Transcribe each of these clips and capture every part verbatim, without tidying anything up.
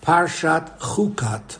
Parshat Chukat.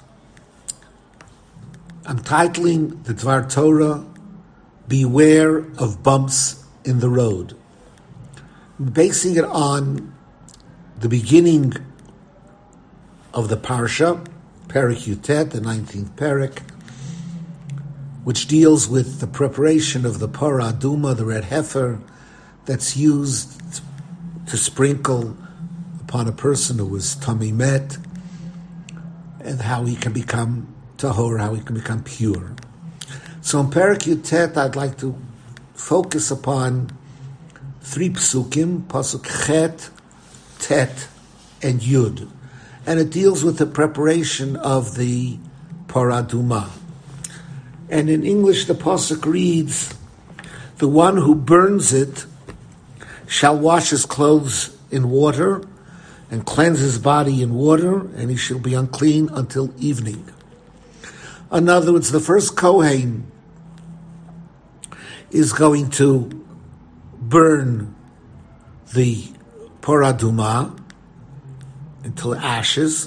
I'm titling the Dvar Torah, Beware of Bumps in the Road. I'm basing it on the beginning of the Parsha, Perek Yutet, the nineteenth Perek, which deals with the preparation of the Parah Aduma, the red heifer, that's used to sprinkle upon a person who is Tamei Met, and how he can become tahor, how he can become pure. So in Perek Yutet, I'd like to focus upon three psukim, pasuk Chet, Tet, and Yud, and it deals with the preparation of the Parah Aduma. And in English, the pasuk reads, "The one who burns it shall wash his clothes in water and cleanse his body in water, and he shall be unclean until evening." In other words, the first Kohen is going to burn the Parah Aduma until ashes,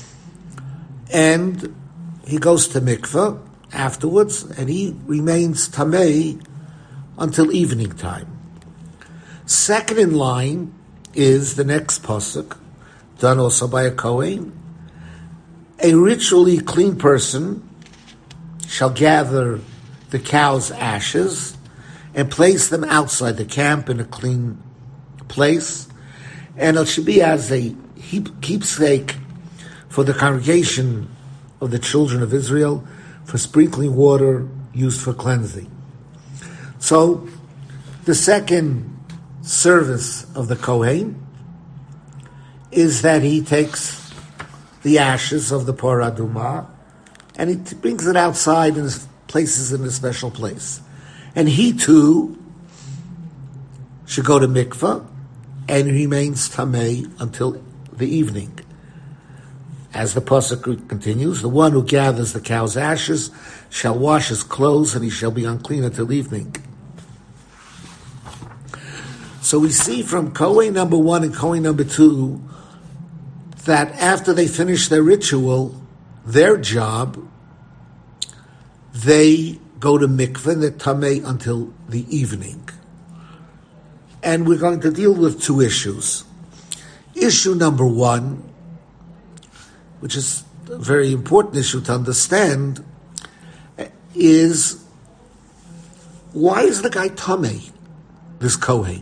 and he goes to mikveh afterwards, and he remains tamei until evening time. Second in line is the next pasuk, done also by a Kohen. A ritually clean person shall gather the cow's ashes and place them outside the camp in a clean place, and it should be as a keepsake for the congregation of the children of Israel, for sprinkling water used for cleansing. So, the second service of the Kohen is that he takes the ashes of the Parah Aduma and he brings it outside and places it in a special place. And he too should go to mikveh and remains tamei until the evening. As the pasuk continues, the one who gathers the cow's ashes shall wash his clothes and he shall be unclean until evening. So we see from Kohen number one and Kohen number two that after they finish their ritual, their job, they go to mikveh and they're tamei until the evening. And we're going to deal with two issues. Issue number one, which is a very important issue to understand, is why is the guy tamei, this Kohen?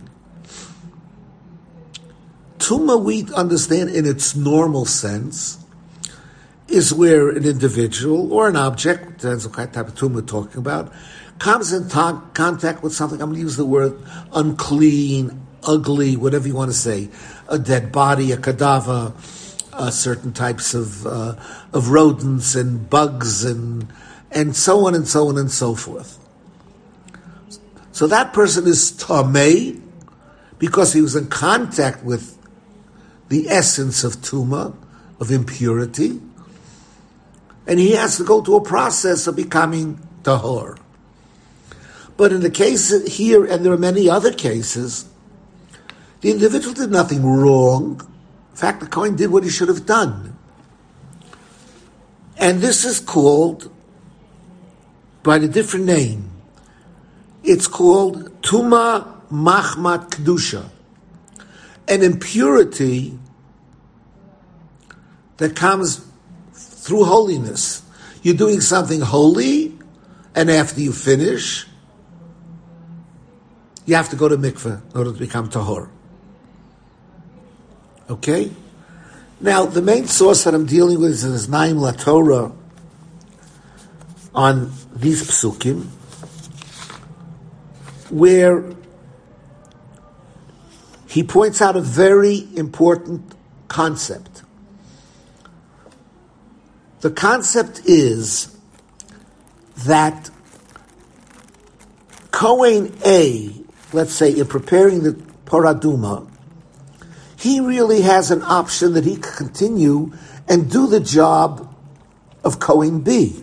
Tumah, we understand in its normal sense, is where an individual or an object, depends what kind of type of tumah we're talking about, comes in ta- contact with something, I'm going to use the word unclean, ugly, whatever you want to say, a dead body, a cadaver, uh, certain types of uh, of rodents and bugs and and so on and so on and so forth. So that person is tamei because he was in contact with the essence of tumah, of impurity, and he has to go through a process of becoming tahor. But in the case here, and there are many other cases, the individual did nothing wrong. In fact, the Kohen did what he should have done. And this is called by a different name. It's called Tumah Machmat Kedusha, an impurity that comes through holiness. You're doing something holy, and after you finish, you have to go to mikveh in order to become tahor. Okay? Now, the main source that I'm dealing with is Naim LaTorah on these psukim, where he points out a very important concept. The concept is that Kohen A, let's say, in preparing the Parah Aduma, he really has an option that he can continue and do the job of Kohen B.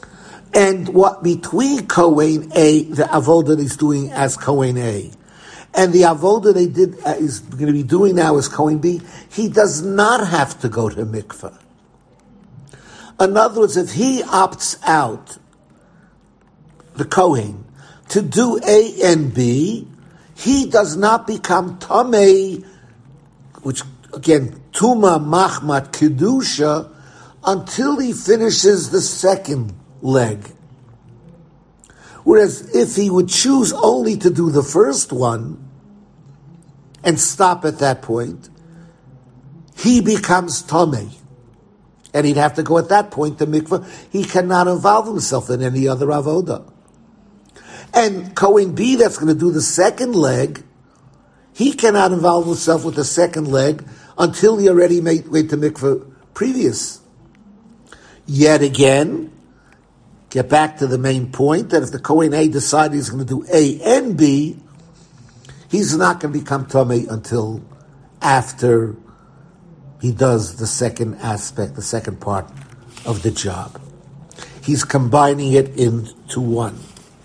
And what between Kohen A, the avodah that he's doing as Kohen A, And the avoda they did uh, is going to be doing now as Kohen B, he does not have to go to mikveh. In other words, if he opts out, the Kohen, to do A and B, he does not become Tamei, which again, Tuma, Machmat, Kedusha, until he finishes the second leg. Whereas if he would choose only to do the first one and stop at that point, he becomes Tomei. And he'd have to go at that point to mikveh. He cannot involve himself in any other avoda. And Kohen B, that's going to do the second leg, he cannot involve himself with the second leg until he already made way to mikveh previous. Yet again, get back to the main point that if the Kohen A decided he's going to do A and B, he's not going to become Tomei until after he does the second aspect, the second part of the job. He's combining it into one.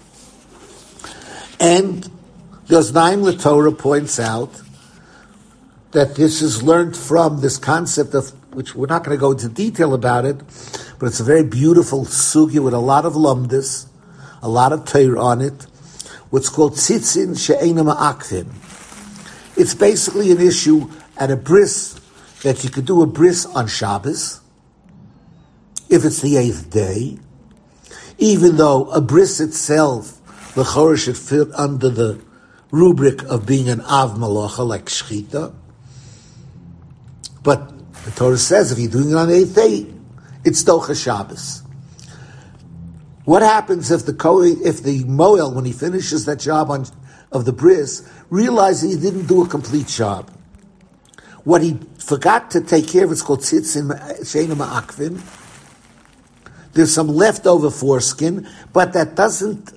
And the Oznaim LaTorah points out that this is learned from this concept of, which we're not going to go into detail about it, but it's a very beautiful sugya with a lot of lumdis, a lot of Torah on it, what's called tzitzin she'eina ma'akvim. It's basically an issue at a bris, that you could do a bris on Shabbos, if it's the eighth day, even though a bris itself, the chorah should fit under the rubric of being an av malacha, like shchita. But the Torah says if you're doing it on the eighth day, it's docha Shabbos. What happens if the Kohen, if the Moel, when he finishes that job on of the bris, realizes he didn't do a complete job? What he forgot to take care of is called tzitzin she'eina ma'akvim. There's some leftover foreskin, but that doesn't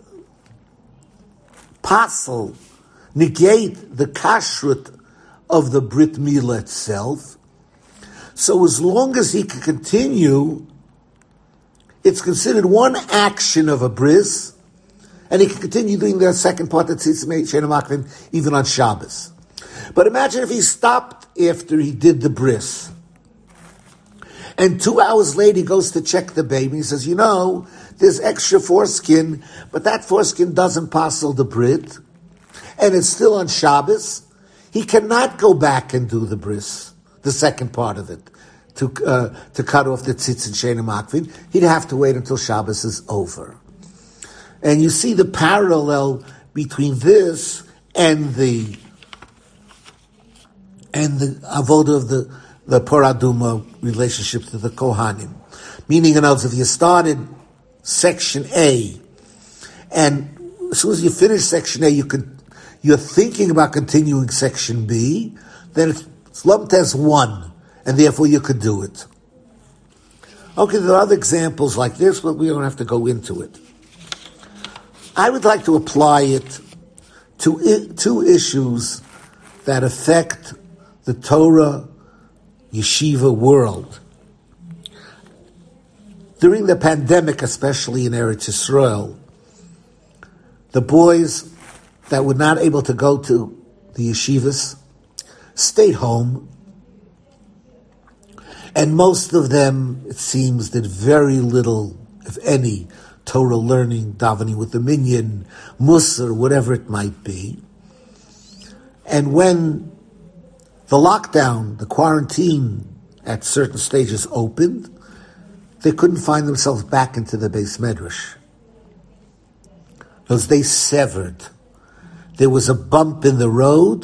passel, negate the kashrut of the Brit Milah itself. So as long as he can continue, it's considered one action of a bris, and he can continue doing the second part of tzitzin she'eina ma'akvim even on Shabbos. But imagine if he stopped after he did the bris, and two hours later he goes to check the baby. He says, you know, there's extra foreskin, but that foreskin doesn't passel the Brit, and it's still on Shabbos. He cannot go back and do the bris, the second part of it, to uh, to cut off the tzitzin she'eina ma'akvim. He'd have to wait until Shabbos is over. And you see the parallel between this and the and the avoda of the, the Paraduma relationship to the Kohanim. Meaning, in other words, if you started section A, and as soon as you finish section A, you could, you're thinking about continuing section B, then it's lumped as one, and therefore you could do it. Okay, there are other examples like this, but we don't have to go into it. I would like to apply it to I- two issues that affect the Torah yeshiva world. During the pandemic, especially in Eretz Yisrael, the boys that were not able to go to the yeshivas stayed home, and most of them, it seems, did very little, if any, Torah learning, davening with the minyan, musar, whatever it might be. And when the lockdown, the quarantine at certain stages opened, they couldn't find themselves back into the Beis Medrash. Because they severed. There was a bump in the road,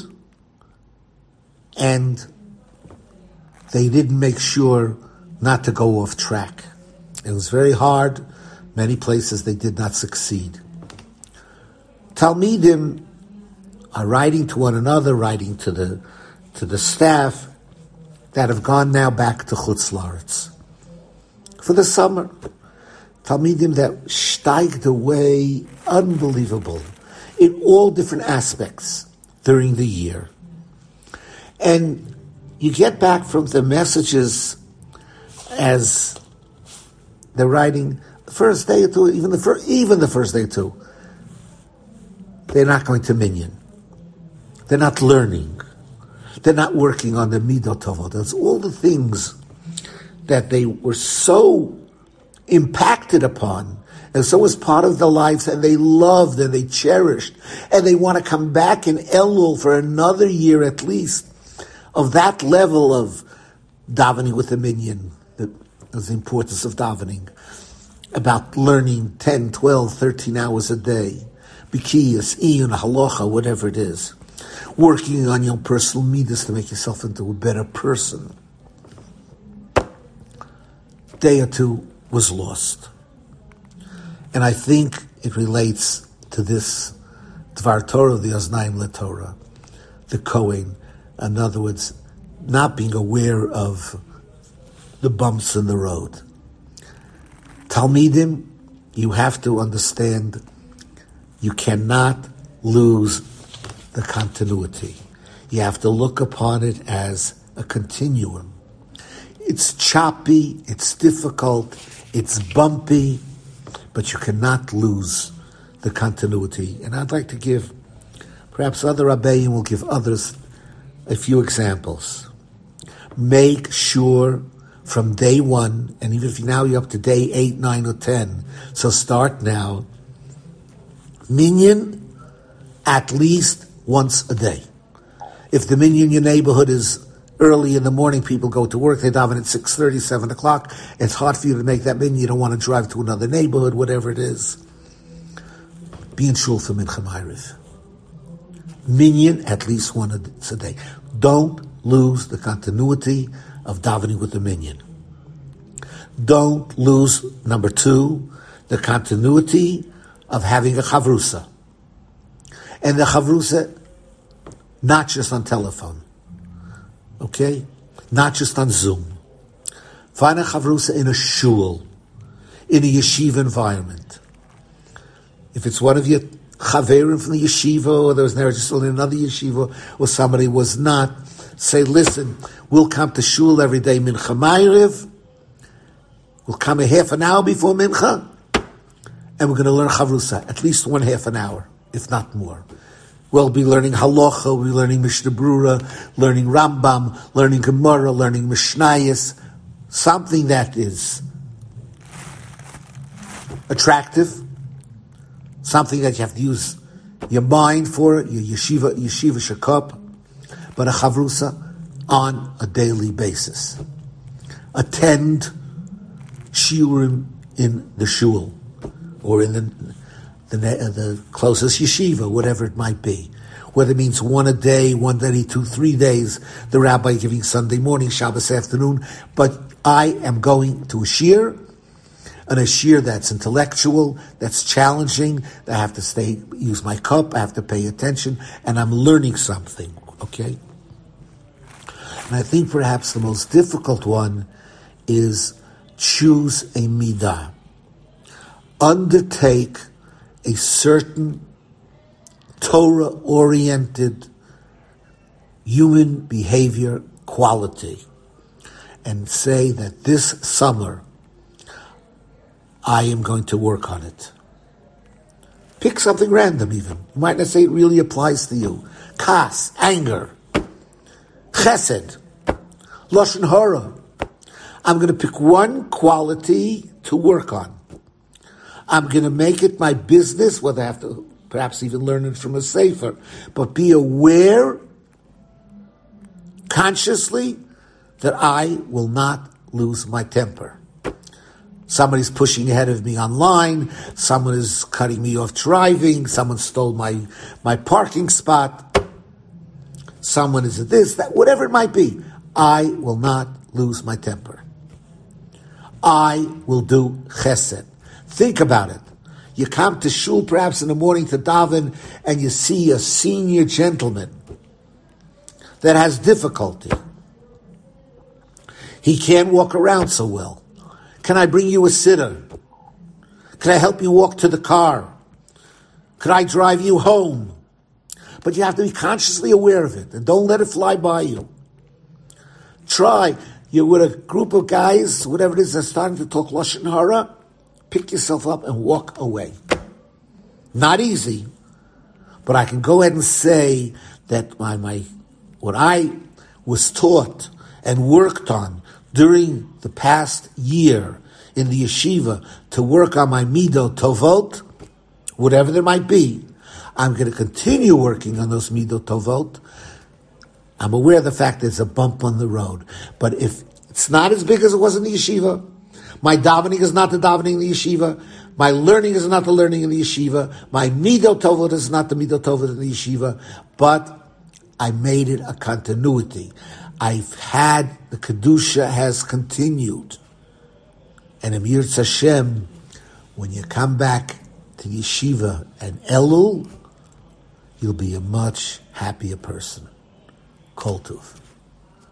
and they didn't make sure not to go off track. It was very hard. Many places they did not succeed. Talmidim are writing to one another, writing to the to the staff that have gone now back to Chutz La'aretz for the summer. Talmidim that steiged away, unbelievable, in all different aspects during the year. And you get back from the messages as they're writing the first day or two, even the first, even the first day or two, they're not going to minyan. They're not learning. They're not working on the midot tovot. That's all the things that they were so impacted upon, and so was part of their lives, and they loved and they cherished, and they want to come back in Elul for another year at least of that level of davening with the minyan, the, the importance of davening, about learning ten, twelve, thirteen hours a day, bikiyas, iyun, halacha, whatever it is, working on your personal midas to make yourself into a better person. Day or two was lost. And I think it relates to this Dvar Torah, the Oznaim LeTorah, the Kohen. In other words, not being aware of the bumps in the road. Talmidim, you have to understand, you cannot lose the continuity. You have to look upon it as a continuum. It's choppy, it's difficult, it's bumpy, but you cannot lose the continuity. And I'd like to give, perhaps other Rabbeim will give others a few examples. Make sure from day one, and even if now you're up to day eight, nine, or ten, so start now, minyan at least once a day. If the minyan in your neighborhood is early in the morning, people go to work, they daven at six thirty, seven o'clock, it's hard for you to make that minyan, you don't want to drive to another neighborhood, whatever it is. Be in shul for mincha ma'ariv. Minyan at least once a day. Don't lose the continuity of davening with the minyan. Don't lose, number two, the continuity of having a chavrusa. And the chavrusa, not just on telephone. Okay? Not just on Zoom. Find a chavrusa in a shul, in a yeshiva environment. If it's one of your chaverim from the yeshiva, or there was never just in another yeshiva, or somebody was not, say, listen, we'll come to shul every day, mincha ma'ariv, we'll come a half an hour before mincha, and we're going to learn chavrusa, at least one half an hour, if not more. We'll be learning halacha, we'll be learning Mishnah Brura, learning Rambam, learning Gemara, learning Mishnayos, something that is attractive, something that you have to use your mind for, your yeshiva, yeshiva shakop, but a chavrusa on a daily basis. Attend shiurim in the shul, or in the The, the closest yeshiva, whatever it might be. Whether it means one a day, one day, two, three days, the rabbi giving Sunday morning, Shabbos afternoon. But I am going to a shir, and a shir that's intellectual, that's challenging, that I have to stay, use my cup, I have to pay attention, and I'm learning something, okay? And I think perhaps the most difficult one is choose a midah. Undertake a certain Torah-oriented human behavior quality and say that this summer I am going to work on it. Pick something random even. You might not say it really applies to you. Kas, anger, chesed, lashon hara. I'm going to pick one quality to work on. I'm going to make it my business, whether I have to perhaps even learn it from a sefer, but be aware consciously that I will not lose my temper. Somebody's pushing ahead of me online, someone is cutting me off driving, someone stole my, my parking spot, someone is this, that, whatever it might be. I will not lose my temper. I will do chesed. Think about it. You come to shul perhaps in the morning to daven and you see a senior gentleman that has difficulty. He can't walk around so well. Can I bring you a sitter? Can I help you walk to the car? Could I drive you home? But you have to be consciously aware of it and don't let it fly by you. Try. You're with a group of guys, whatever it is, they're starting to talk lashon hara. Pick yourself up and walk away. Not easy, But I can go ahead and say that my, my what I was taught and worked on during the past year in the yeshiva to work on my midot tovot, whatever there might be, I'm going to continue working on those midot tovot. I'm aware of the fact there's a bump on the road. But if it's not as big as it was in the yeshiva, my davening is not the davening in the yeshiva, my learning is not the learning in the yeshiva, my midot tovot is not the midot tovot in the yeshiva, but I made it a continuity. I've had, the Kedusha has continued. And Emir Hashem, when you come back to yeshiva and Elul, you'll be a much happier person. Kol Tuv.